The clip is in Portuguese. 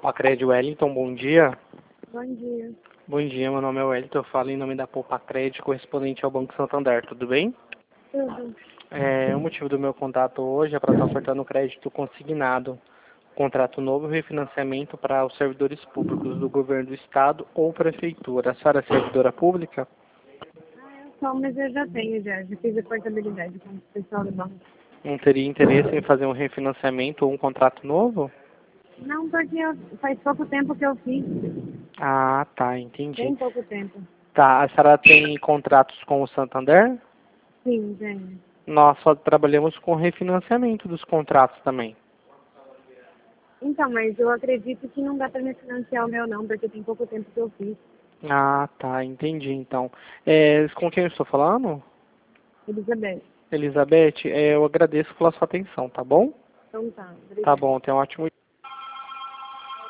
Poupacred Wellington, bom dia. Bom dia. Bom dia, meu nome é Wellington, eu falo em nome da Poupacred, correspondente ao Banco Santander, tudo bem? Tudo. O motivo do meu contato hoje é para estar ofertando crédito consignado, contrato novo e refinanciamento para os servidores públicos do governo do estado ou prefeitura. A senhora é servidora pública? Eu sou, mas eu já tenho, já fiz a portabilidade com o pessoal do banco. Não teria interesse em fazer um refinanciamento ou um contrato novo? Não, porque faz pouco tempo que eu fiz. Ah, tá, entendi. Bem pouco tempo. Tá, a senhora tem contratos com o Santander? Sim, tenho. Nós só trabalhamos com refinanciamento dos contratos também. Então, mas eu acredito que não dá para me financiar o meu não, porque tem pouco tempo que eu fiz. Ah, tá, entendi então. Com quem eu estou falando? Elizabeth. Elizabeth, eu agradeço pela sua atenção, tá bom? Então tá, Tá obrigada. bom, tenha um ótimo dia.